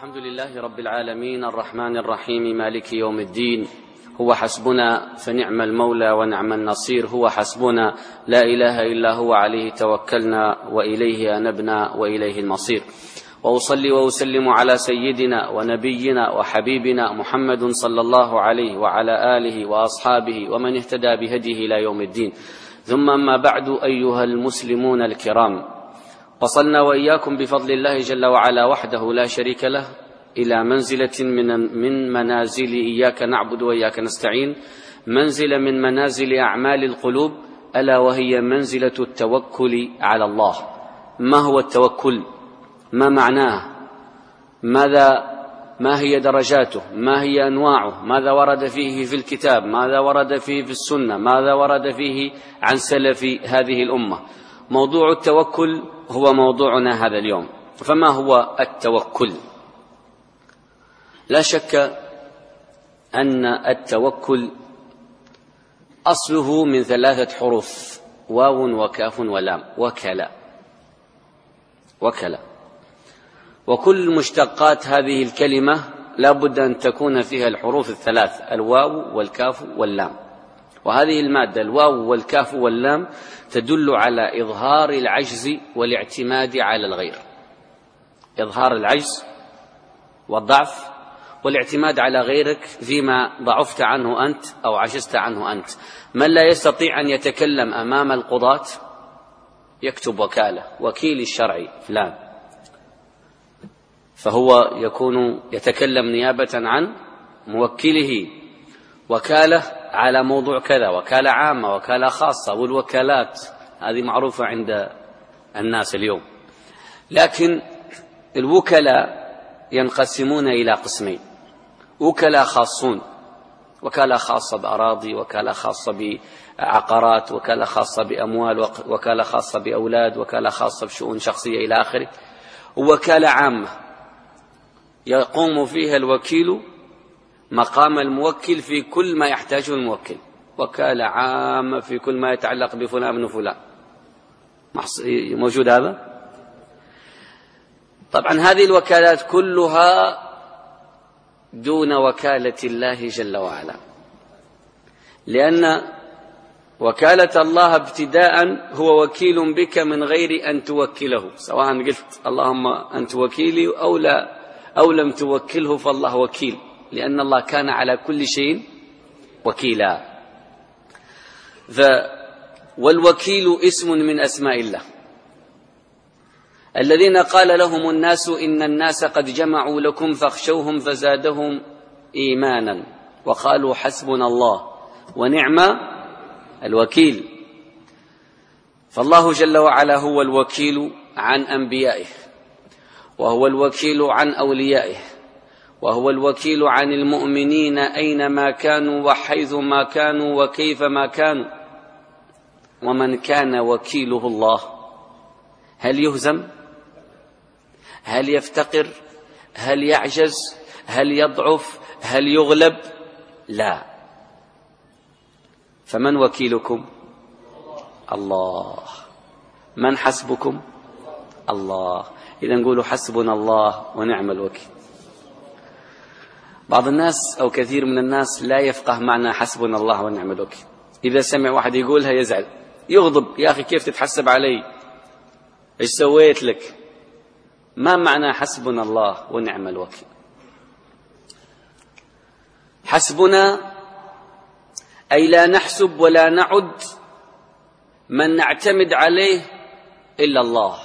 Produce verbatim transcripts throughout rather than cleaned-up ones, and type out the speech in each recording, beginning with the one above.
الحمد لله رب العالمين الرحمن الرحيم مالك يوم الدين. هو حسبنا فنعم المولى ونعم النصير. هو حسبنا لا إله إلا هو عليه توكلنا وإليه أنبنا وإليه المصير. وأصلي وأسلم على سيدنا ونبينا وحبيبنا محمد صلى الله عليه وعلى آله وأصحابه ومن اهتدى بهديه إلى يوم الدين. ثم أما بعد، أيها المسلمون الكرام، وصلنا وإياكم بفضل الله جل وعلا وحده لا شريك له إلى منزلة من من منازل إياك نعبد وإياك نستعين، منزلة من منازل أعمال القلوب، ألا وهي منزلة التوكل على الله. ما هو التوكل؟ ما معناه؟ ماذا ما هي درجاته؟ ما هي أنواعه؟ ماذا ورد فيه في الكتاب؟ ماذا ورد فيه في السنة؟ ماذا ورد فيه عن سلف هذه الأمة؟ موضوع التوكل هو موضوعنا هذا اليوم. فما هو التوكل؟ لا شك أن التوكل أصله من ثلاثة حروف: واو وكاف ولام. وكلا وكلا وكل مشتقات هذه الكلمة لا بد أن تكون فيها الحروف الثلاث: الواو والكاف واللام. وهذه المادة الواو والكاف واللام تدل على إظهار العجز والاعتماد على الغير. إظهار العجز والضعف والاعتماد على غيرك فيما ضعفت عنه أنت أو عجزت عنه أنت. من لا يستطيع أن يتكلم أمام القضاة يكتب وكالة، وكيل الشرعي فلان، فهو يكون يتكلم نيابة عن موكله. وكالة على موضوع كذا، وكالة عامة، وكالة خاصة، والوكالات هذه معروفة عند الناس اليوم. لكن الوكلاء ينقسمون إلى قسمين: وكلاء خاصون، وكالة خاصة بأراضي، وكالة خاصة بعقارات، وكالة خاصة بأموال، وكالة خاصة بأولاد، وكالة خاصة بشؤون شخصية إلى آخره. ووكالة عامة يقوم فيها الوكيل مقام الموكل في كل ما يحتاجه الموكل. وكالة عامة في كل ما يتعلق بفلان من فلان. موجود هذا؟ طبعا هذه الوكالات كلها دون وكالة الله جل وعلا، لأن وكالة الله ابتداء هو وكيل بك من غير أن توكله، سواء قلت اللهم أنت وكيلي أو لا أو لم توكله، فالله وكيل، لأن الله كان على كل شيء وكيلا. والوكيل اسم من أسماء الله. الذين قال لهم الناس إن الناس قد جمعوا لكم فاخشوهم فزادهم إيمانا وقالوا حسبنا الله ونعم الوكيل. فالله جل وعلا هو الوكيل عن أنبيائه، وهو الوكيل عن أوليائه، وهو الوكيل عن المؤمنين أينما كانوا وحيثما كانوا وكيفما كانوا. ومن كان وكيله الله هل يهزم؟ هل يفتقر؟ هل يعجز؟ هل يضعف؟ هل يغلب؟ لا. فمن وكيلكم؟ الله. من حسبكم؟ الله. إذا نقول حسبنا الله ونعم الوكيل. بعض الناس أو كثير من الناس لا يفقه معنى حسبنا الله ونعم الوكيل. إذا سمع واحد يقولها يزعل، يغضب: يا أخي كيف تتحسب علي؟ إيش سويت لك؟ ما معنى حسبنا الله ونعم الوكيل؟ حسبنا أي لا نحسب ولا نعد من نعتمد عليه إلا الله.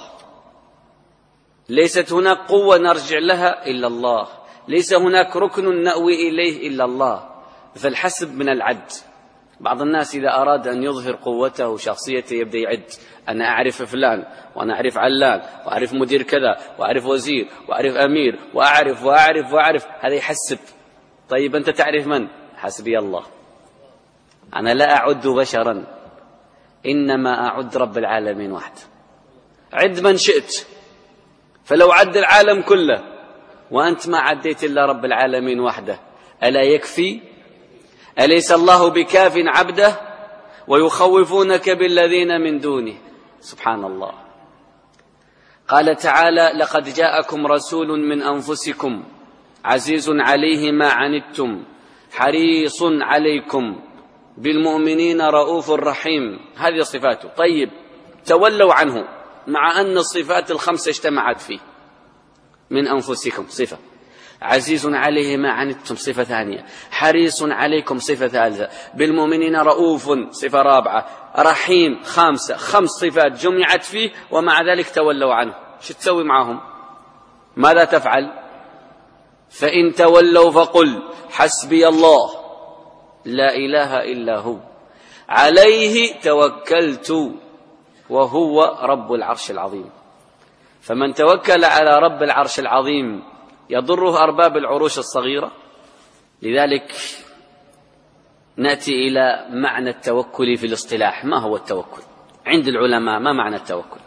ليست هناك قوة نرجع لها إلا الله، ليس هناك ركن نأوي إليه إلا الله. فالحسب من العد. بعض الناس إذا أراد أن يظهر قوته وشخصيته يبدأ يعد: أنا أعرف فلان، وأنا أعرف علان، وأعرف مدير كذا، وأعرف وزير، وأعرف أمير، وأعرف وأعرف وأعرف. هذا يحسب. طيب أنت تعرف من؟ حسبي الله. أنا لا أعد بشرا، إنما أعد رب العالمين وحده. عد من شئت، فلو عد العالم كله وأنت ما عديت إلا رب العالمين وحده، ألا يكفي؟ أليس الله بكاف عبده؟ ويخوفونك بالذين من دونه. سبحان الله. قال تعالى: لقد جاءكم رسول من أنفسكم عزيز عليه ما عنتم حريص عليكم بالمؤمنين رؤوف رحيم. هذه صفاته. طيب، تولوا عنه مع أن الصفات الخمسة اجتمعت فيه. من أنفسكم صفة، عزيز عليه ما عنتم صفة ثانية، حريص عليكم صفة ثالثة، بالمؤمنين رؤوف صفة رابعة، رحيم خامسة. خمس صفات جمعت فيه ومع ذلك تولوا عنه. شو تسوي معهم؟ ماذا تفعل؟ فإن تولوا فقل حسبي الله لا إله إلا هو عليه توكلت وهو رب العرش العظيم. فمن توكل على رب العرش العظيم يضره أرباب العروش الصغيرة. لذلك نأتي إلى معنى التوكل في الاصطلاح. ما هو التوكل عند العلماء؟ ما معنى التوكل؟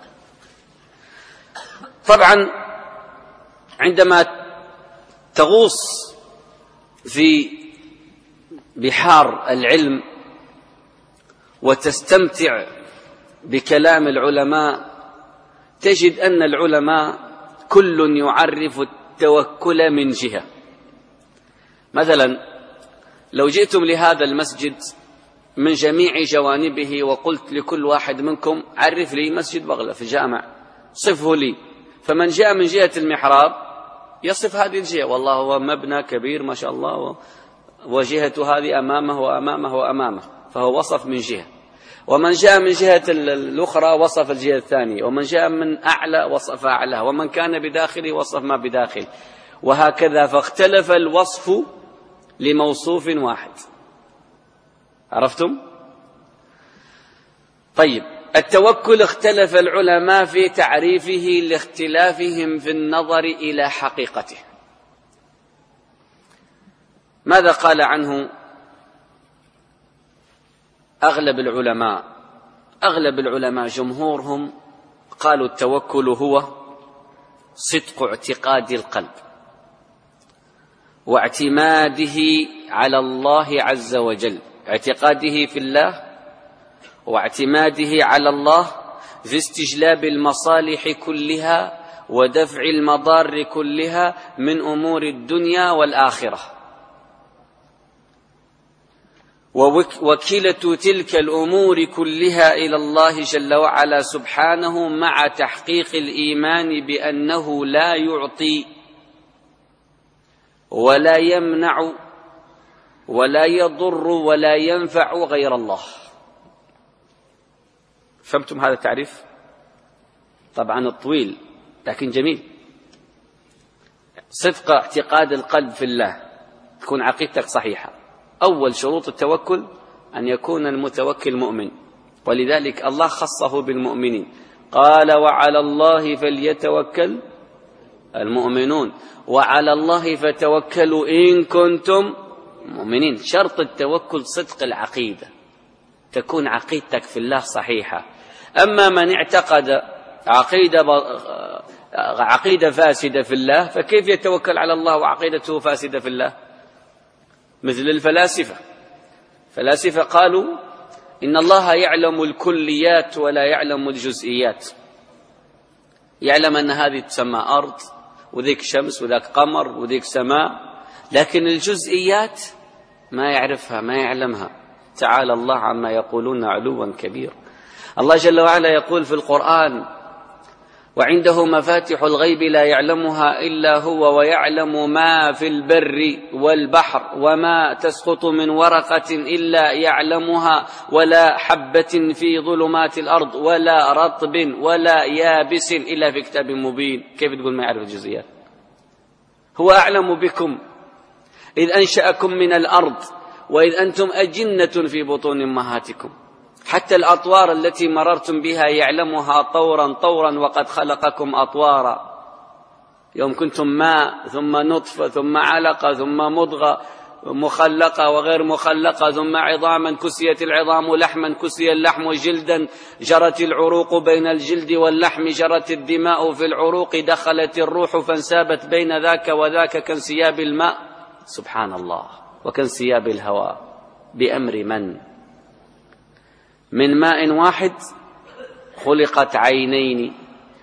طبعا عندما تغوص في بحار العلم وتستمتع بكلام العلماء تجد أن العلماء كل يعرف التوكل من جهة. مثلا لو جئتم لهذا المسجد من جميع جوانبه وقلت لكل واحد منكم عرف لي مسجد بغلة في الجامع، صفه لي. فمن جاء من جهة المحراب يصف هذه الجهة، والله هو مبنى كبير ما شاء الله، وجهة هذه أمامه وأمامه وأمامه، فهو وصف من جهة. ومن جاء من جهة الأخرى وصف الجهة الثانية، ومن جاء من أعلى وصف أعلى، ومن كان بداخله وصف ما بداخل، وهكذا. فاختلف الوصف لموصوف واحد. عرفتم؟ طيب، التوكل اختلف العلماء في تعريفه لاختلافهم في النظر إلى حقيقته. ماذا قال عنه أغلب العلماء؟ أغلب العلماء جمهورهم قالوا التوكل هو صدق اعتقاد القلب واعتماده على الله عز وجل، اعتقاده في الله واعتماده على الله في استجلاب المصالح كلها ودفع المضار كلها من أمور الدنيا والآخرة، ووكلة تلك الأمور كلها إلى الله جل وعلا سبحانه، مع تحقيق الإيمان بأنه لا يعطي ولا يمنع ولا يضر ولا ينفع غير الله. فهمتم هذا التعريف؟ طبعا الطويل لكن جميل. صدق اعتقاد القلب في الله، تكون عقيدتك صحيحة. أول شروط التوكل أن يكون المتوكل مؤمن، ولذلك الله خصه بالمؤمنين، قال وعلى الله فليتوكل المؤمنون، وعلى الله فتوكلوا إن كنتم مؤمنين. شرط التوكل صدق العقيدة، تكون عقيدتك في الله صحيحة. أما من اعتقد عقيدة عقيدة فاسدة في الله فكيف يتوكل على الله وعقيدته فاسدة في الله؟ مثل الفلاسفة. فلاسفة قالوا إن الله يعلم الكليات ولا يعلم الجزئيات. يعلم أن هذه تسمى أرض وذيك شمس وذاك قمر وذيك سماء، لكن الجزئيات ما يعرفها ما يعلمها. تعالى الله عما يقولون علوا كبير. الله جل وعلا يقول في القرآن وعنده مفاتح الغيب لا يعلمها إلا هو ويعلم ما في البر والبحر وما تسقط من ورقة إلا يعلمها ولا حبة في ظلمات الأرض ولا رطب ولا يابس إلا في كتاب مبين. كيف تقول ما يعرف الجزئيات؟ هو أعلم بكم إذ أنشأكم من الأرض وإذ أنتم أجنة في بطون أمهاتكم، حتى الأطوار التي مررتم بها يعلمها طورا طورا وقد خلقكم أطوارا. يوم كنتم ماء ثم نطفة ثم علقة ثم مضغة مخلقة وغير مخلقة ثم عظاما كسيت العظام لحما كسي اللحم جلدا جرت العروق بين الجلد واللحم جرت الدماء في العروق دخلت الروح فانسابت بين ذاك وذاك كانسياب الماء. سبحان الله. وكانسياب الهواء. بأمر من؟ من ماء واحد خلقت عينين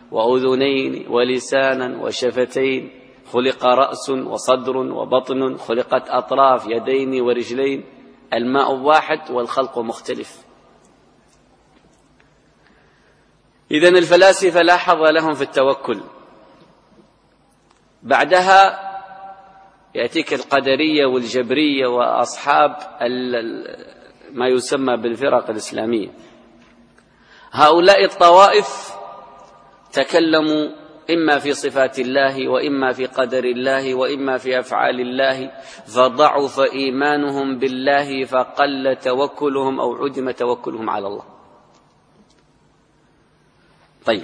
وأذنين ولسانا وشفتين، خلق رأس وصدر وبطن، خلقت أطراف يدين ورجلين، الماء واحد والخلق مختلف. إذن الفلاسفة لا حظ لهم في التوكل. بعدها يأتيك القدرية والجبرية وأصحاب ما يسمى بالفرق الإسلامية. هؤلاء الطوائف تكلموا إما في صفات الله وإما في قدر الله وإما في أفعال الله، فضعف إيمانهم بالله فقل توكلهم أو عدم توكلهم على الله. طيب،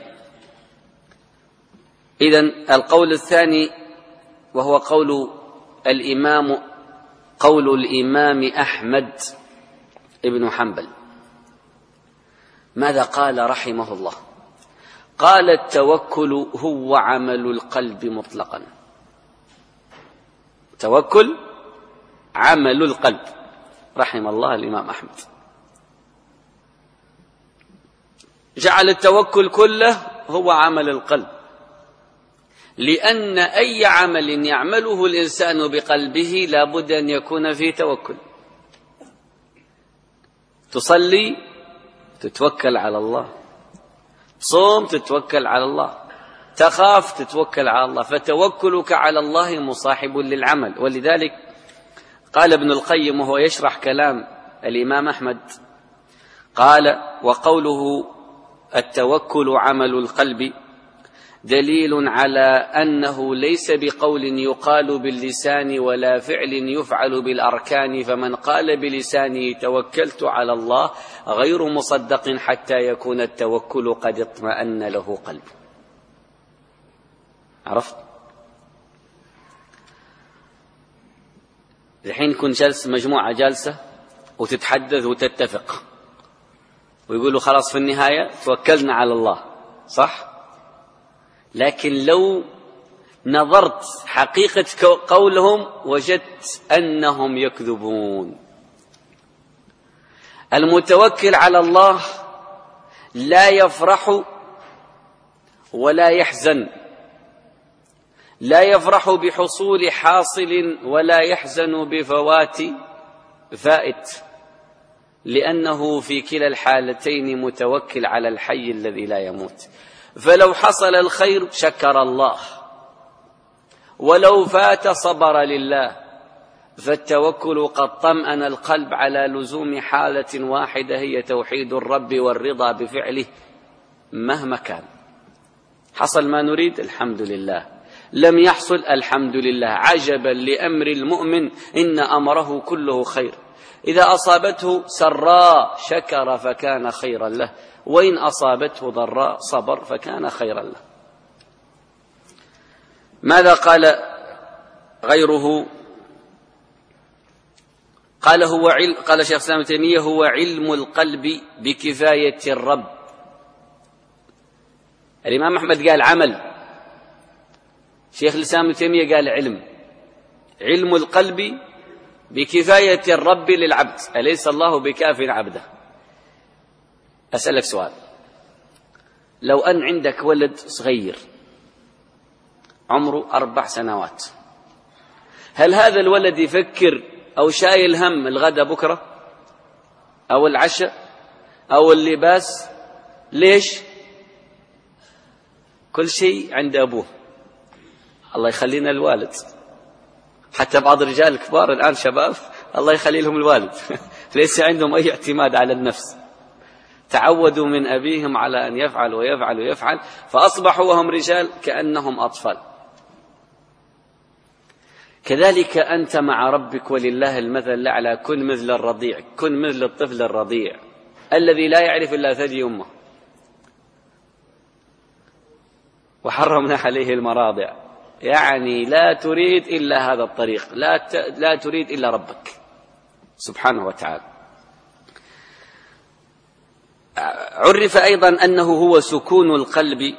إذن القول الثاني وهو قول الإمام قول الإمام أحمد ابن حنبل. ماذا قال رحمه الله؟ قال: التوكل هو عمل القلب مطلقا. توكل عمل القلب، رحم الله الإمام أحمد. جعل التوكل كله هو عمل القلب، لأن أي عمل يعمله الإنسان بقلبه لا بد أن يكون فيه توكل. تصلي تتوكل على الله، صوم تتوكل على الله، تخاف تتوكل على الله، فتوكلك على الله مصاحب للعمل. ولذلك قال ابن القيم وهو يشرح كلام الإمام أحمد، قال: وقوله التوكل عمل القلب دليل على أنه ليس بقول يقال باللسان ولا فعل يفعل بالأركان، فمن قال بلسانه توكلت على الله غير مصدق حتى يكون التوكل قد اطمأن له قلبه. عرفت؟ الحين كن جلس مجموعة جالسة وتتحدث وتتفق ويقولوا خلاص في النهاية توكلنا على الله، صح؟ لكن لو نظرت حقيقة قولهم وجدت أنهم يكذبون. المتوكل على الله لا يفرح ولا يحزن، لا يفرح بحصول حاصل ولا يحزن بفوات فائت، لأنه في كلا الحالتين متوكل على الحي الذي لا يموت. فلو حصل الخير شكر الله، ولو فات صبر لله. فالتوكل قد طمأن القلب على لزوم حالة واحدة هي توحيد الرب والرضا بفعله مهما كان. حصل ما نريد الحمد لله، لم يحصل الحمد لله. عجبا لأمر المؤمن إن أمره كله خير، إذا أصابته سراء شكر فكان خيرا له، وإن أصابته ضراء صبر فكان خيرا له. ماذا قال غيره؟ قال هو علم قال شيخ الإسلام ابن تيمية: هو علم القلب بكفاية الرب. الإمام أحمد قال عمل، شيخ الإسلام ابن تيمية قال علم. علم القلب بكفاية الرب للعبد، أليس الله بكاف عبده؟ أسألك سؤال: لو أن عندك ولد صغير عمره أربع سنوات، هل هذا الولد يفكر أو شايل هم الغداء بكرة أو العشاء أو اللباس؟ ليش؟ كل شيء عند أبوه. الله يخلينا الوالد، حتى بعض الرجال الكبار الآن شباب الله يخلي لهم الوالد ليس عندهم أي اعتماد على النفس، تعودوا من أبيهم على أن يفعل ويفعل ويفعل، فأصبحوا وهم رجال كأنهم أطفال. كذلك أنت مع ربك ولله المثل الأعلى. كن مثل الرضيع، كن مثل الطفل الرضيع الذي لا يعرف إلا ثدي أمه، وحرمنا عليه المراضع، يعني لا تريد إلا هذا الطريق، لا ت... لا تريد إلا ربك سبحانه وتعالى. عرف أيضا أنه هو سكون القلب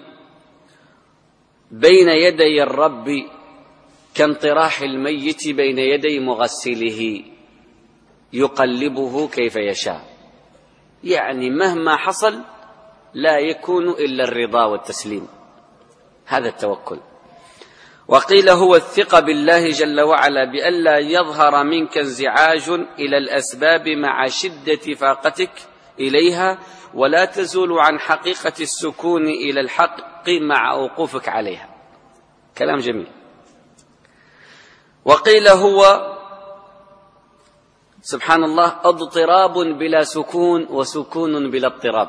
بين يدي الرب كانطراح الميت بين يدي مغسله يقلبه كيف يشاء، يعني مهما حصل لا يكون إلا الرضا والتسليم. هذا التوكل. وقيل هو الثقة بالله جل وعلا بألا يظهر منك انزعاج إلى الأسباب مع شدة فاقتك إليها، ولا تزول عن حقيقة السكون إلى الحق مع وقوفك عليها. كلام جميل. وقيل هو سبحان الله اضطراب بلا سكون وسكون بلا اضطراب.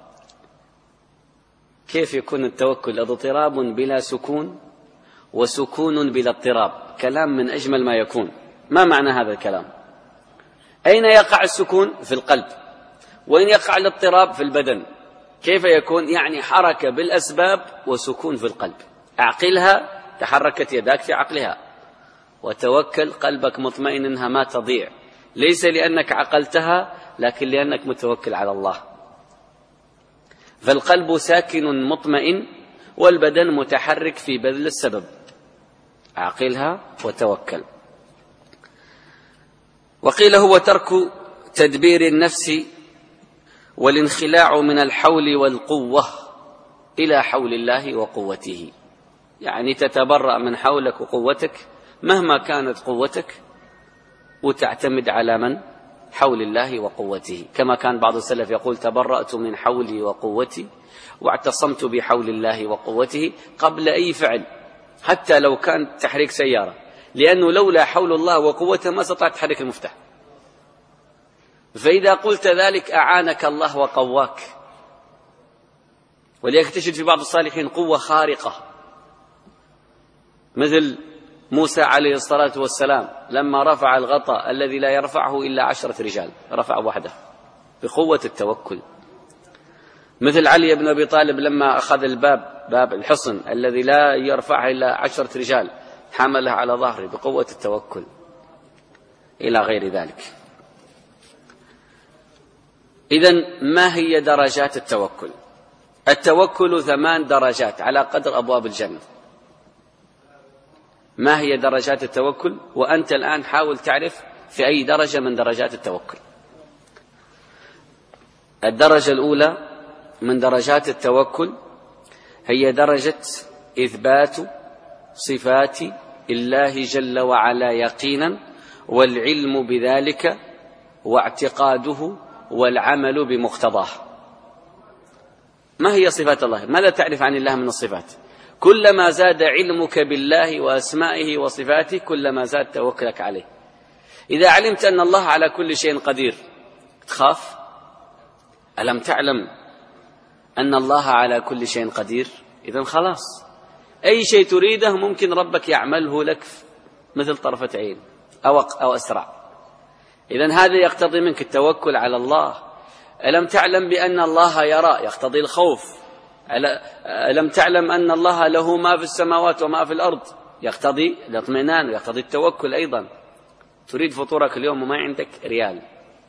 كيف يكون التوكل اضطراب بلا سكون وسكون بلا اضطراب؟ كلام من أجمل ما يكون. ما معنى هذا الكلام؟ أين يقع السكون؟ في القلب. وين يقع الاضطراب؟ في البدن. كيف يكون؟ يعني حركة بالأسباب وسكون في القلب. أعقلها، تحركت يداك في عقلها، وتوكل قلبك مطمئن أنها ما تضيع، ليس لأنك عقلتها لكن لأنك متوكل على الله. فالقلب ساكن مطمئن والبدن متحرك في بذل السبب. أعقلها وتوكل. وقيل هو ترك تدبير النفس والانخلاع من الحول والقوة إلى حول الله وقوته، يعني تتبرأ من حولك وقوتك مهما كانت قوتك، وتعتمد على من؟ حول الله وقوته. كما كان بعض السلف يقول تبرأت من حولي وقوتي واعتصمت بحول الله وقوته قبل أي فعل، حتى لو كان تحريك سيارة، لأنه لولا حول الله وقوته ما استطعت تحرك المفتاح. فإذا قلت ذلك أعانك الله وقواك. ولذلك تجد في بعض الصالحين قوة خارقة، مثل موسى عليه الصلاة والسلام لما رفع الغطاء الذي لا يرفعه إلا عشرة رجال، رفع وحده بقوة التوكل. مثل علي بن أبي طالب لما أخذ الباب، باب الحصن الذي لا يرفعه إلا عشرة رجال، حمله على ظهره بقوة التوكل، إلى غير ذلك. إذن ما هي درجات التوكل؟ التوكل ثمان درجات على قدر أبواب الجنة. ما هي درجات التوكل؟ وأنت الآن حاول تعرف في أي درجة من درجات التوكل. الدرجة الأولى من درجات التوكل هي درجة إثبات صفات الله جل وعلا يقينا، والعلم بذلك واعتقاده والعمل بمقتضاه. ما هي صفات الله؟ ماذا تعرف عن الله من الصفات؟ كلما زاد علمك بالله وأسمائه وصفاته كلما زاد توكلك عليه. إذا علمت أن الله على كل شيء قدير تخاف؟ ألم تعلم أن الله على كل شيء قدير؟ إذن خلاص، أي شيء تريده ممكن ربك يعمله لك مثل طرفة عين أو أو أسرع. إذن هذا يقتضي منك التوكل على الله. ألم تعلم بأن الله يرى؟ يقتضي الخوف. ألم تعلم أن الله له ما في السماوات وما في الأرض؟ يقتضي الاطمئنان ويقتضي التوكل أيضا. تريد فطورك اليوم وما عندك ريال،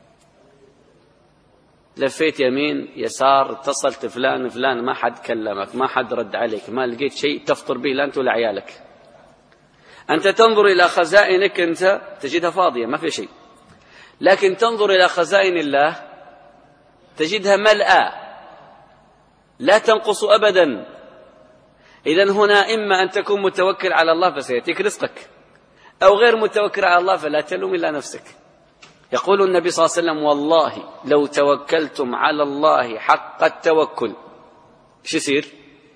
لفيت يمين يسار، اتصلت فلان فلان ما حد كلمك، ما حد رد عليك، ما لقيت شيء تفطر به لا أنت ولا عيالك. أنت تنظر إلى خزائنك أنت تجدها فاضية ما في شيء، لكن تنظر إلى خزائن الله تجدها ملأى لا تنقص أبدا. إذن هنا إما أن تكون متوكل على الله فسيأتيك رزقك، أو غير متوكل على الله فلا تلوم إلا نفسك. يقول النبي صلى الله عليه وسلم والله لو توكلتم على الله حق التوكل ايش يصير؟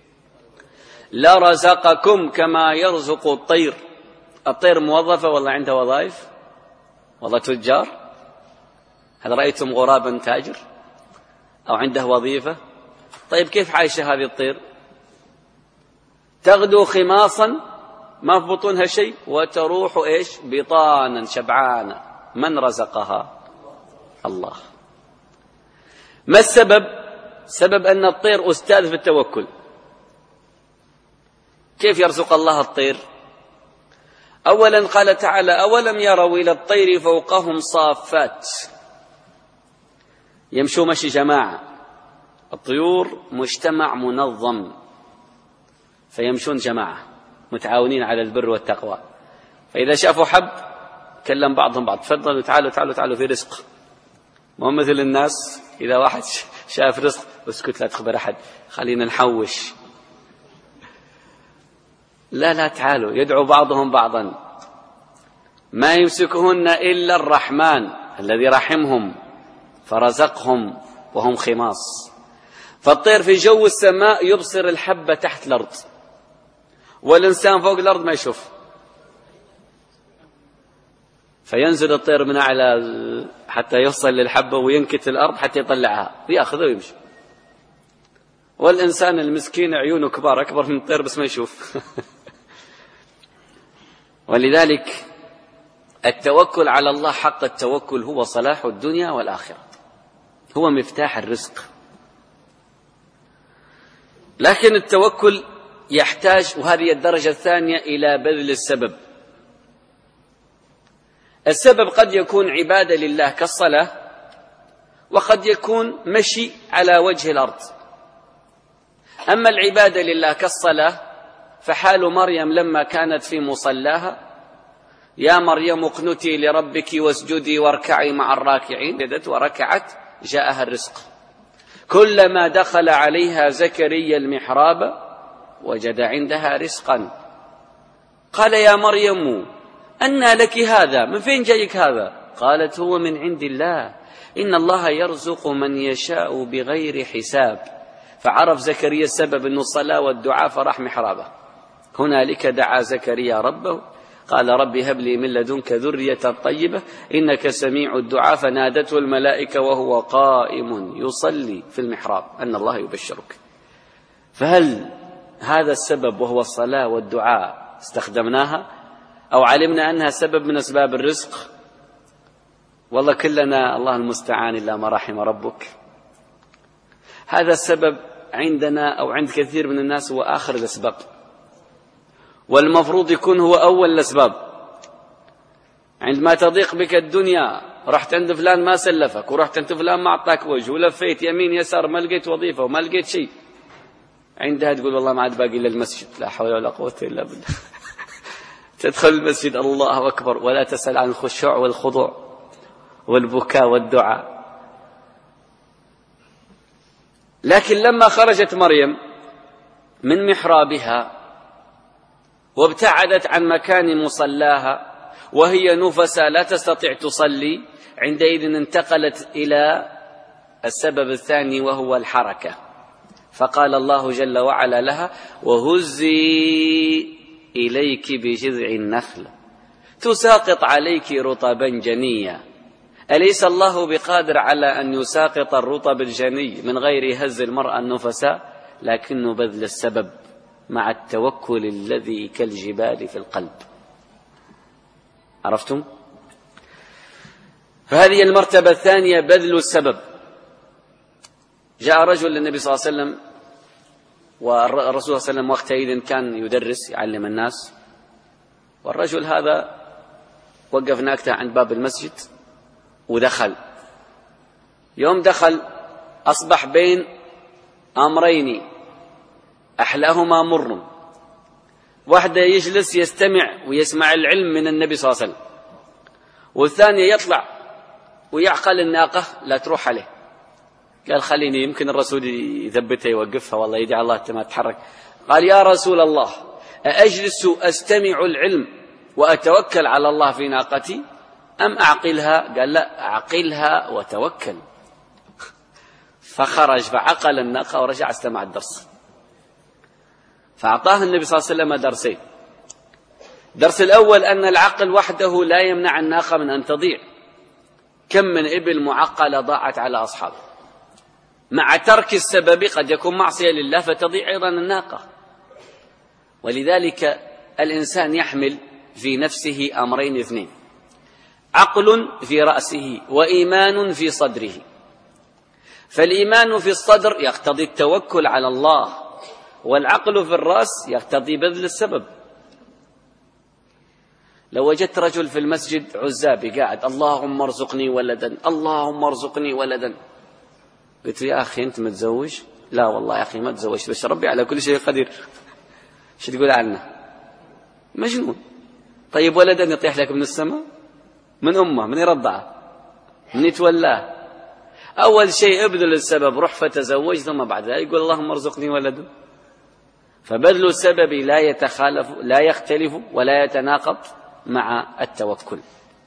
لرزقكم كما يرزق الطير. الطير موظفة والله عندها وظائف، والله تجار. هل رأيتم غرابا تاجر أو عنده وظيفة؟ طيب كيف عايشة هذه الطير؟ تغدو خماصا ما في بطونها شيء وتروح إيش؟ بطانا شبعانا. من رزقها؟ الله. ما السبب؟ سبب أن الطير أستاذ في التوكل. كيف يرزق الله الطير؟ أولا قال تعالى أولم يروا إلى الطير فوقهم صافات يمشوا مشي جماعة. الطيور مجتمع منظم فيمشون جماعة متعاونين على البر والتقوى، فإذا شافوا حب كلم بعضهم بعض تفضلوا تعالوا تعالوا تعالوا في رزق. مو مثل الناس إذا واحد شاف رزق اسكت لا تخبر أحد خلينا نحوش. لا لا تعالوا، يدعو بعضهم بعضا. ما يمسكهن إلا الرحمن الذي رحمهم فرزقهم وهم خماص. فالطير في جو السماء يبصر الحبة تحت الأرض، والإنسان فوق الأرض ما يشوف، فينزل الطير من أعلى حتى يوصل للحبة وينكت الأرض حتى يطلعها ويأخذها ويمشي. والإنسان المسكين عيونه كبار أكبر من الطير بس ما يشوف. ولذلك التوكل على الله حق التوكل هو صلاح الدنيا والآخرة، هو مفتاح الرزق. لكن التوكل يحتاج، وهذه الدرجة الثانية، إلى بذل السبب. السبب قد يكون عبادة لله كالصلاة، وقد يكون مشي على وجه الأرض. أما العبادة لله كالصلاة فحال مريم لما كانت في مصلاها: يا مريم اقنتي لربك واسجدي واركعي مع الراكعين، بدت وركعت جاءها الرزق. كلما دخل عليها زكريا المحراب وجد عندها رزقا. قال: يا مريم أنى لك هذا؟ من فين جايك هذا؟ قالت: هو من عند الله، إن الله يرزق من يشاء بغير حساب. فعرف زكريا السبب أنه الصلاة والدعاء، فراح محرابه. هنالك دعا زكريا ربه قال: رب هب لي من لدنك ذرية طيبة إنك سميع الدعاء. فنادته الملائكة وهو قائم يصلي في المحراب أن الله يبشرك. فهل هذا السبب وهو الصلاة والدعاء استخدمناها أو علمنا أنها سبب من أسباب الرزق؟ والله كلنا الله المستعان إلا ما رحم ربك. هذا السبب عندنا أو عند كثير من الناس هو آخر الأسباب، والمفروض يكون هو أول الأسباب. عندما تضيق بك الدنيا، رحت عند فلان ما سلفك، ورحت عند فلان ما أعطاك وجه، ولفيت يمين يسار ما لقيت وظيفة وما لقيت شيء، عندها تقول والله ما عاد باقي إلا المسجد. لا حول ولا قوة إلا بالله. تدخل المسجد الله أكبر ولا تسأل عن الخشوع والخضوع والبكاء والدعاء. لكن لما خرجت مريم من محرابها وابتعدت عن مكان مصلاها وهي نفسا لا تستطيع تصلي، عندئذ انتقلت إلى السبب الثاني وهو الحركة. فقال الله جل وعلا لها: وهزي إليك بجذع النخل تساقط عليك رطبا جنيا. أليس الله بقادر على أن يساقط الرطب الجني من غير هز المرأة النفساء؟ لكنه بذل السبب مع التوكل الذي كالجبال في القلب. عرفتم؟ فهذه المرتبة الثانية بذل السبب. جاء رجل للنبي صلى الله عليه وسلم، والرسول صلى الله عليه وسلم وقتئذ كان يدرس يعلم الناس، والرجل هذا وقف ناكته عند باب المسجد ودخل. يوم دخل أصبح بين أمرين أحلاهما مر. واحدة يجلس يستمع ويسمع العلم من النبي صلى الله عليه وسلم، والثانية يطلع ويعقل الناقة لا تروح عليه. قال: خليني يمكن الرسول يثبتها يوقفها، والله يدعي الله ما تتحرك. قال: يا رسول الله، أأجلس أستمع العلم وأتوكل على الله في ناقتي أم أعقلها؟ قال: لا، أعقلها وتوكل. فخرج فعقل الناقة ورجع استمع الدرس. فأعطاه النبي صلى الله عليه وسلم درسين. الدرس الأول أن العقل وحده لا يمنع الناقة من أن تضيع. كم من إبل معقلة ضاعت على أصحابه. مع ترك السبب قد يكون معصية لله فتضيع أيضا الناقة. ولذلك الإنسان يحمل في نفسه أمرين اثنين: عقل في رأسه وإيمان في صدره. فالإيمان في الصدر يقتضي التوكل على الله، والعقل في الرأس يقتضي بذل السبب. لو وجدت رجل في المسجد عزابي قاعد: اللهم ارزقني ولدا، اللهم ارزقني ولدا، قلت له: يا أخي أنت متزوج؟ لا والله يا أخي ما تزوجت، بس ربي على كل شيء قدير. شو تقول عنه؟ مجنون. طيب ولدا يطيح لك من السماء؟ من أمه، من يرضعه، من يتولاه. أول شيء ابذل السبب، روح فتزوج، ثم بعد ذلك يقول: اللهم ارزقني ولدا. فبذل السبب لا يتخالف لا يختلف ولا يتناقض مع التوكل.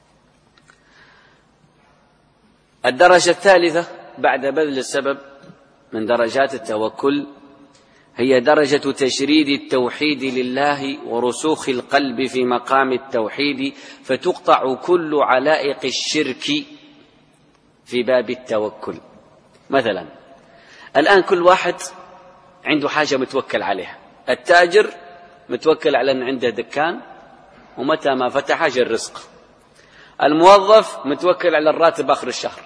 الدرجة الثالثة بعد بذل السبب من درجات التوكل هي درجة تشريد التوحيد لله ورسوخ القلب في مقام التوحيد، فتقطع كل علائق الشرك في باب التوكل. مثلا الآن كل واحد عنده حاجة متوكل عليها. التاجر متوكل على أن عنده دكان ومتى ما فتح جاء الرزق. الموظف متوكل على الراتب آخر الشهر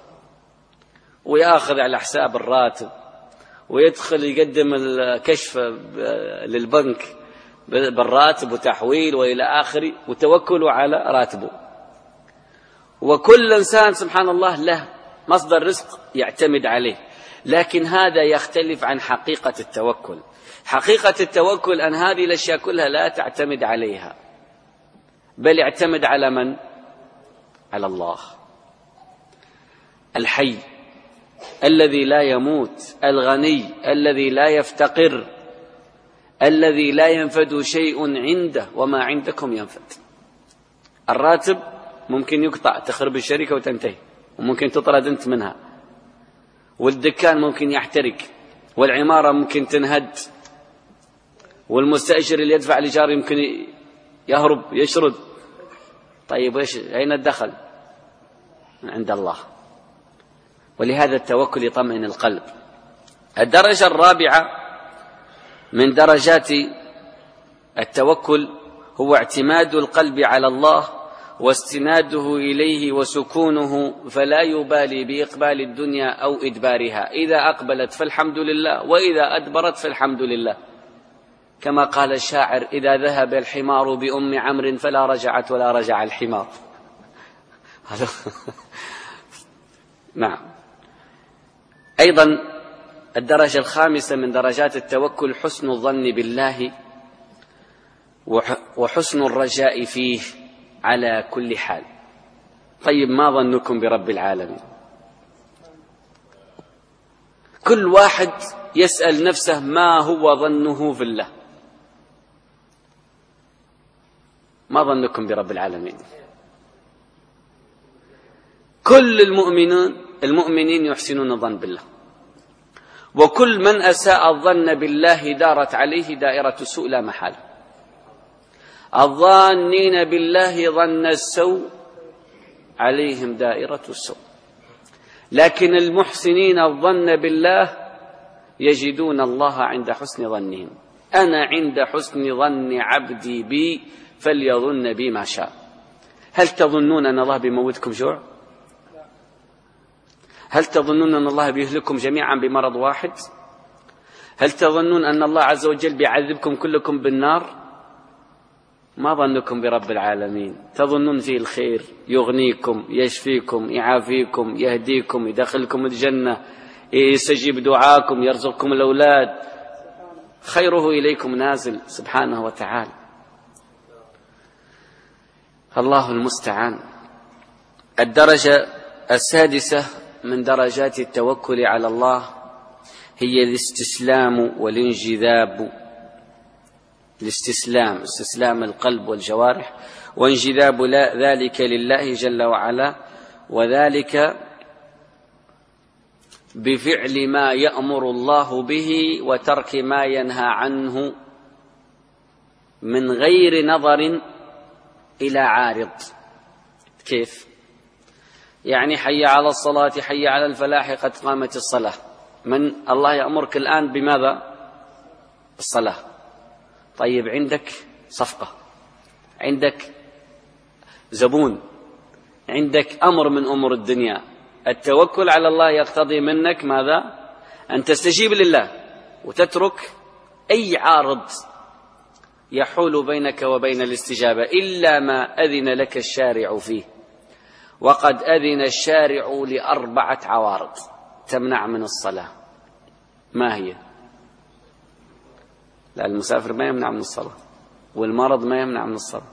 ويأخذ على حساب الراتب ويدخل يقدم الكشف للبنك بالراتب وتحويل وإلى آخره وتوكل على راتبه. وكل إنسان سبحان الله له مصدر رزق يعتمد عليه، لكن هذا يختلف عن حقيقة التوكل. حقيقة التوكل أن هذه الأشياء كلها لا تعتمد عليها، بل يعتمد على من؟ على الله الحي الذي لا يموت، الغني الذي لا يفتقر، الذي لا ينفد شيء عنده وما عندكم ينفد. الراتب ممكن يقطع، تخرب الشركة وتنتهي وممكن تطرد أنت منها، والدكان ممكن يحترق، والعمارة ممكن تنهد، والمستأجر اللي يدفع الإيجار يمكن يهرب يشرد. طيب إيش أين الدخل؟ عند الله. ولهذا التوكل يطمئن القلب. الدرجة الرابعة من درجات التوكل هو اعتماد القلب على الله واستناده إليه وسكونه، فلا يبالي بإقبال الدنيا أو إدبارها. إذا أقبلت فالحمد لله، وإذا أدبرت فالحمد لله. كما قال الشاعر: إذا ذهب الحمار بأم عمرو فلا رجعت ولا رجع الحمار. نعم. أيضا الدرجة الخامسة من درجات التوكل حسن الظن بالله وحسن الرجاء فيه على كل حال. طيب ما ظنكم برب العالمين؟ كل واحد يسأل نفسه ما هو ظنه في الله. ما ظنكم برب العالمين؟ كل المؤمنين المؤمنين يحسنون الظن بالله، وكل من أساء الظن بالله دارت عليه دائرة السوء لا محالة. الظانين بالله ظن السوء عليهم دائرة السوء، لكن المحسنين الظن بالله يجدون الله عند حسن ظنهم. أنا عند حسن ظن عبدي بي فليظن بي ما شاء. هل تظنون أن الله بيموتكم جوع؟ هل تظنون أن الله بيهلككم جميعا بمرض واحد؟ هل تظنون أن الله عز وجل بيعذبكم كلكم بالنار؟ ما ظنكم برب العالمين؟ تظنون فيه الخير، يغنيكم، يشفيكم، يعافيكم، يهديكم، يدخلكم الجنة، يستجيب دعاكم، يرزقكم الأولاد، خيره إليكم نازل سبحانه وتعالى. الله المستعان. الدرجة السادسة من درجات التوكل على الله هي الاستسلام والانجذاب. الاستسلام، استسلام القلب والجوارح، وانجذاب ذلك لله جل وعلا، وذلك بفعل ما يأمر الله به وترك ما ينهى عنه من غير نظر إلى عارض. كيف؟ يعني حي على الصلاة، حي على الفلاح، قد قامت الصلاة. من الله يأمرك الآن بماذا؟ الصلاة. طيب عندك صفقة، عندك زبون، عندك أمر من أمور الدنيا. التوكل على الله يقتضي منك ماذا؟ أن تستجيب لله وتترك أي عارض يحول بينك وبين الاستجابة إلا ما أذن لك الشارع فيه. وقد أذن الشارع لأربعة عوارض تمنع من الصلاة. ما هي؟ لا، المسافر ما يمنع من الصلاة، والمرض ما يمنع من الصلاة.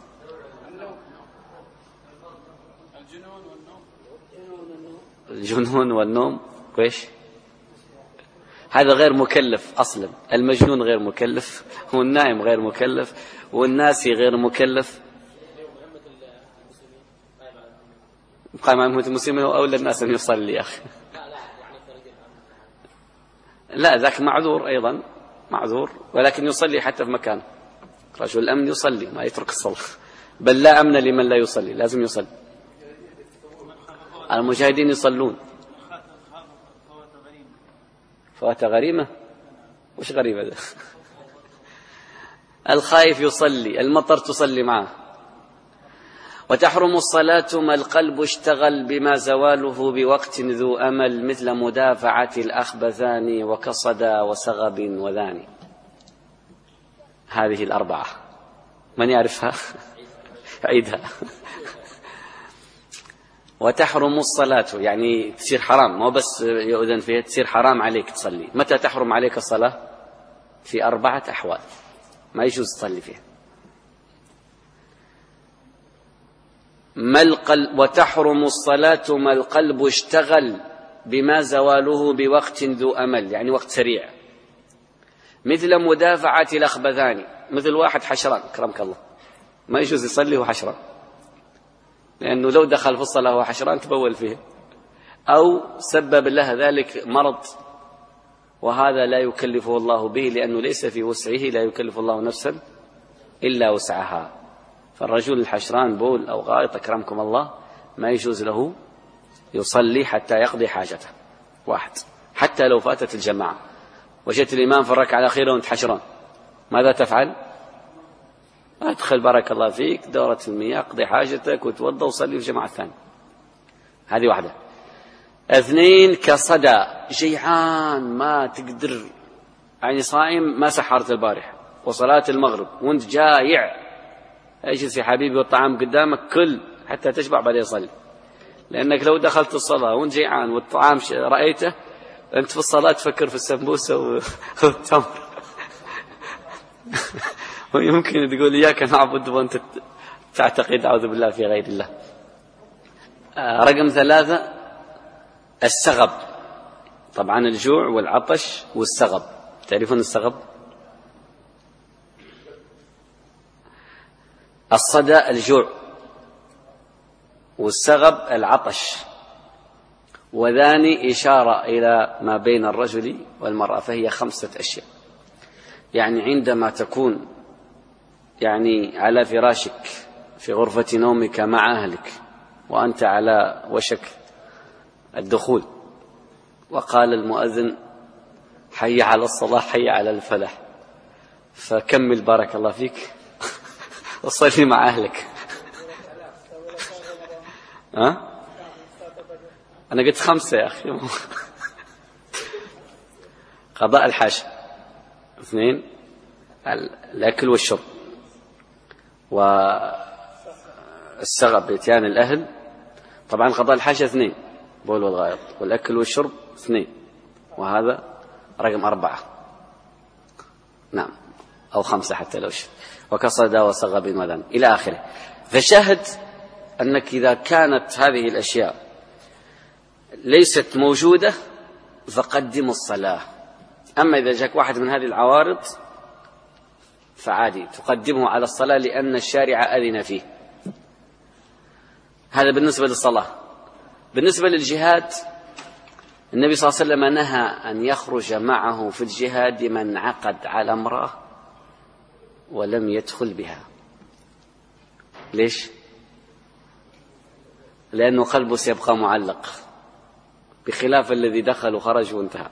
الجنون والنوم. وإيش؟ هذا غير مكلف أصلا. المجنون غير مكلف، والنائم غير مكلف، والناسي غير مكلف. قائم على أمة المسلمين هو أولى الناس أن يصلي يا أخي. لا ذاك معذور أيضا، معذور، ولكن يصلي حتى في مكانه. رجل الأمن يصلي ما يترك الصلاة، بل لا أمن لمن لا يصلي، لازم يصلي. المجاهدين يصلون. فوات غريمة؟ وش غريبة ده؟ الخائف يصلي، المطر تصلي معه. وتحرم الصلاة ما القلب اشتغل بما زواله بوقت ذو أمل، مثل مدافعة الأخبثان وكصدى وسغب وذاني. هذه الأربعة من يعرفها؟ عيدها. وتحرم الصلاة يعني تصير حرام، مو بس يؤذن فيها، تصير حرام عليك تصلي. متى تحرم عليك الصلاة؟ في أربعة أحوال ما يجوز تصلي فيها. ما القلب وتحرم الصلاة ما القلب اشتغل بما زواله بوقت ذو أمل، يعني وقت سريع. مثل مدافعة الأخبثان، مثل واحد حشران كرمك الله ما يجوز يصلي هو حشران، لأنه لو دخل في الصلاة هو حشران تبول فيه، أو سبب له ذلك مرض، وهذا لا يكلفه الله به لأنه ليس في وسعه، لا يكلف الله نفسا إلا وسعها. فالرجل الحشران بول أو غائط أكرمكم الله ما يجوز له يصلي حتى يقضي حاجته. واحد، حتى لو فاتت الجماعة وجدت الإمام في الركعة الأخيرة وأنت حشران، ماذا تفعل؟ أدخل بارك الله فيك دورة المياه، اقضي حاجتك وتوضأ وصلي في الجماعة الثانية. هذه واحدة. اثنين، كصدى، جيعان ما تقدر، يعني صائم ما سحرت البارح وصلاة المغرب وانت جايع، اجلس يا حبيبي والطعام قدامك كل حتى تشبع بعدين صلي، لأنك لو دخلت الصلاة وانت جيعان والطعام رأيته أنت في الصلاة تفكر في السمبوسة والتمر ويمكن تقول إياك نعبد وأنت تعتقد أعوذ بالله في غير الله. رقم ثلاثة، السغب، طبعا الجوع والعطش والسغب. تعرفون السغب؟ الصدى الجوع، والسغب العطش، وذاني إشارة إلى ما بين الرجل والمرأة، فهي خمسة أشياء. يعني عندما تكون يعني على فراشك في غرفة نومك مع أهلك وأنت على وشك الدخول وقال المؤذن حي على الصلاة حي على الفلاح، فكمل بارك الله فيك وصلي مع أهلك. ها؟ أنا قلت خمسة يا أخي. قضاء الحاجة. اثنين، الأكل والشرب، والسغب بإتيان الأهل. طبعا قضاء الحاجة اثنين، بول والغائط، والأكل والشرب اثنين، وهذا رقم أربعة، نعم، أو خمسة حتى لو شئت، وكصدى وسغب وذن إلى آخره. فشاهد أنك إذا كانت هذه الأشياء ليست موجودة فقدم الصلاة. أما إذا جاك واحد من هذه العوارض فعادي تقدمه على الصلاة لأن الشارع أذن فيه. هذا بالنسبة للصلاة. بالنسبة للجهاد، النبي صلى الله عليه وسلم نهى أن يخرج معه في الجهاد من عقد على امرأة ولم يدخل بها. ليش؟ لأنه قلبه سيبقى معلق، بخلاف الذي دخل وخرج وانتهى.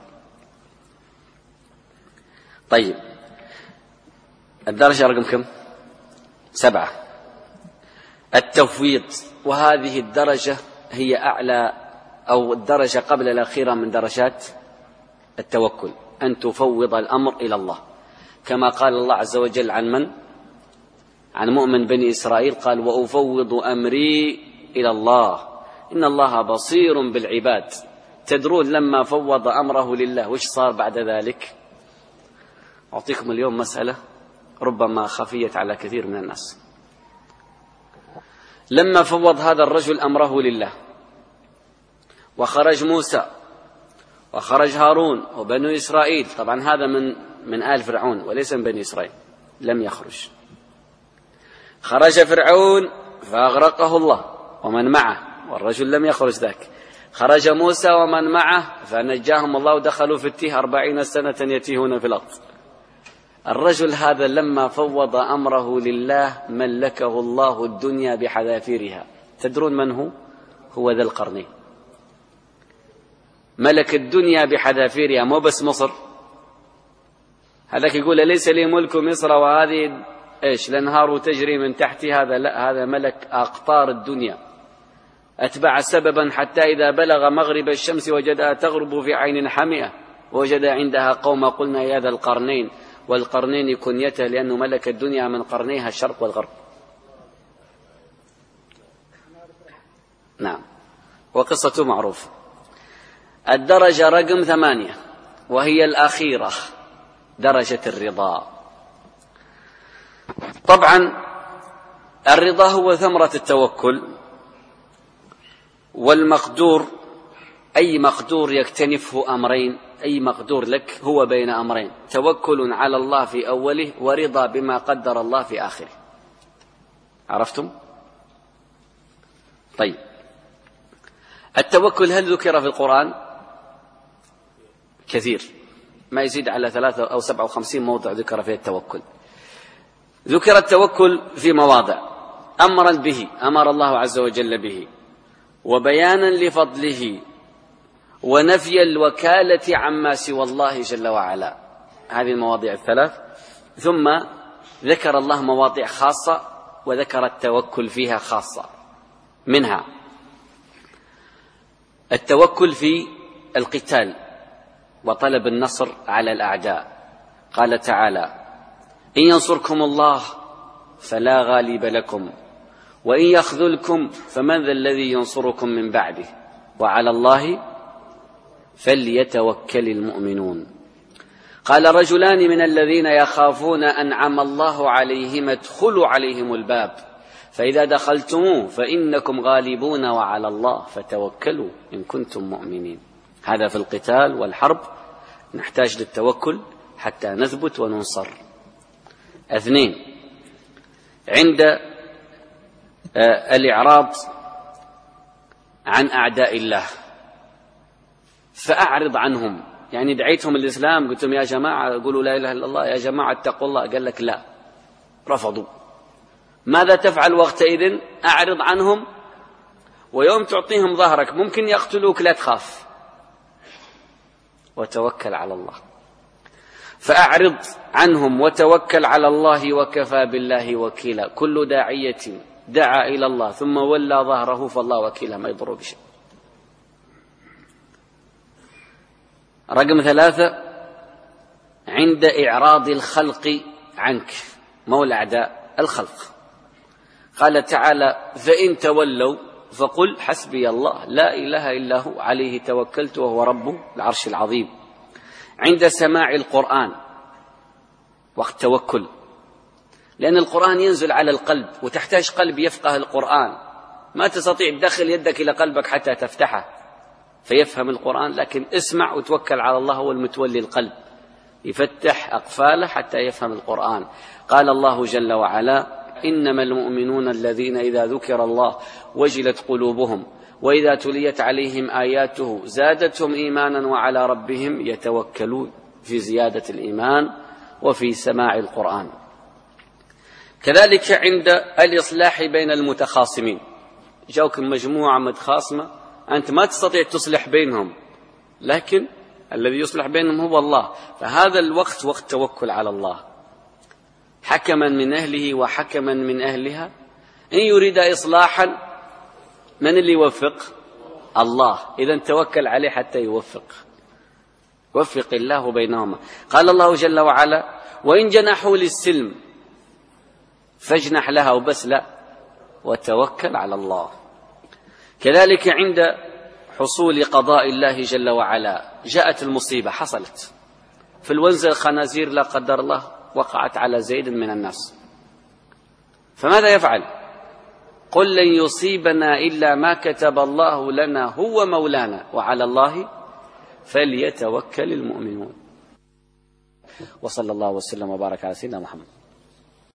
طيب، الدرجة رقم كم؟ سبعة، التفويض. وهذه الدرجة هي أعلى أو الدرجة قبل الأخيرة من درجات التوكل، أن تفوض الأمر إلى الله، كما قال الله عز وجل عن من؟ عن مؤمن بني إسرائيل، قال وأفوض أمري إلى الله إن الله بصير بالعباد. تدرون لما فوض أمره لله وش صار بعد ذلك؟ أعطيكم اليوم مسألة ربما خفيت على كثير من الناس. لما فوض هذا الرجل أمره لله وخرج موسى وخرج هارون وبنو إسرائيل. طبعا هذا من من آل فرعون وليس من بني إسرائيل، لم يخرج. خرج فرعون فأغرقه الله ومن معه، والرجل لم يخرج ذاك. خرج موسى ومن معه فنجاهم الله ودخلوا في التيه أربعين سنة يتيهون في الأرض. الرجل هذا لما فوض أمره لله ملكه الله الدنيا بحذافيرها. تدرون من هو؟ هو ذا القرنين، ملك الدنيا بحذافيرها، مو بس مصر. هذاك يقول ليس لي ملك مصر وهذه إيش الأنهار تجري من تحتي، هذا لا، هذا ملك أقطار الدنيا. أتبع سببا حتى إذا بلغ مغرب الشمس وجدها تغرب في عين حمئة وجد عندها قوم قلنا يا ذا القرنين، والقرنين كنيته لأنه ملك الدنيا من قرنيها الشرق والغرب. نعم، وقصته معروفة. الدرجة رقم ثمانية وهي الأخيرة، درجة الرضا. طبعا الرضا هو ثمرة التوكل، والمقدور أي مقدور يكتنفه أمرين، أي مقدور لك هو بين أمرين: توكل على الله في أوله ورضا بما قدر الله في آخره. عرفتم؟ طيب، التوكل هل ذكر في القرآن؟ كثير، ما يزيد على ثلاثة أو سبعة وخمسين موضع ذكر فيه التوكل. ذكر التوكل في مواضع أمرا به، أمر الله عز وجل به، وبيانا لفضله، ونفي الوكالة عما سوى الله جل وعلا. هذه المواضيع الثلاث. ثم ذكر الله مواضيع خاصة وذكر التوكل فيها خاصة. منها التوكل في القتال وطلب النصر على الأعداء. قال تعالى: إن ينصركم الله فلا غالب لكم وإن يخذلكم فمن ذا الذي ينصركم من بعده وعلى الله فليتوكل المؤمنون. قال: رجلان من الذين يخافون أنعم الله عليهم ادخلوا عليهم الباب فإذا دخلتموه فإنكم غالبون وعلى الله فتوكلوا إن كنتم مؤمنين. هذا في القتال والحرب نحتاج للتوكل حتى نثبت وننصر. اثنين، عند الإعراض عن أعداء الله فأعرض عنهم. يعني دعيتهم الإسلام، قلت لهم يا جماعة قولوا لا إله إلا الله، يا جماعة اتقوا الله، قال لك لا، رفضوا. ماذا تفعل وقتئذ؟ أعرض عنهم، ويوم تعطيهم ظهرك ممكن يقتلوك، لا تخاف وتوكل على الله. فأعرض عنهم وتوكل على الله وكفى بالله وكيلا. كل داعية دعا إلى الله ثم ولى ظهره فالله وكيله، ما يضر بشيء. رقم ثلاثة، عند إعراض الخلق عنك، مولى أعداء الخلق. قال تعالى: فإن تولوا فقل حسبي الله لا إله إلا هو عليه توكلت وهو رب العرش العظيم. عند سماع القرآن وقت توكل، لأن القرآن ينزل على القلب وتحتاج قلب يفقه القرآن. ما تستطيع تدخل يدك إلى قلبك حتى تفتحه فيفهم القرآن، لكن اسمع وتوكل على الله، هو المتولي القلب يفتح أقفاله حتى يفهم القرآن. قال الله جل وعلا: إنما المؤمنون الذين إذا ذكر الله وجلت قلوبهم وإذا تليت عليهم آياته زادتهم إيمانا وعلى ربهم يتوكلون، في زيادة الإيمان وفي سماع القرآن. كذلك عند الإصلاح بين المتخاصمين، جاوك مجموعة متخاصمة أنت ما تستطيع تصلح بينهم، لكن الذي يصلح بينهم هو الله، فهذا الوقت وقت توكل على الله، حكما من أهله وحكما من أهلها. إن يريد إصلاحا من اللي يوفق؟ الله، إذن توكل عليه حتى يوفق، وفق الله بينهما. قال الله جل وعلا: وإن جنحوا للسلم فاجنح لها، وبس لا، وتوكل على الله. كذلك عند حصول قضاء الله جل وعلا، جاءت المصيبة، حصلت في الونزة الخنازير لا قدر الله وقعت على زيد من الناس، فماذا يفعل؟ قل لن يصيبنا إلا ما كتب الله لنا هو مولانا وعلى الله فليتوكل المؤمنون. وصلى الله وسلم وبارك على سيدنا محمد.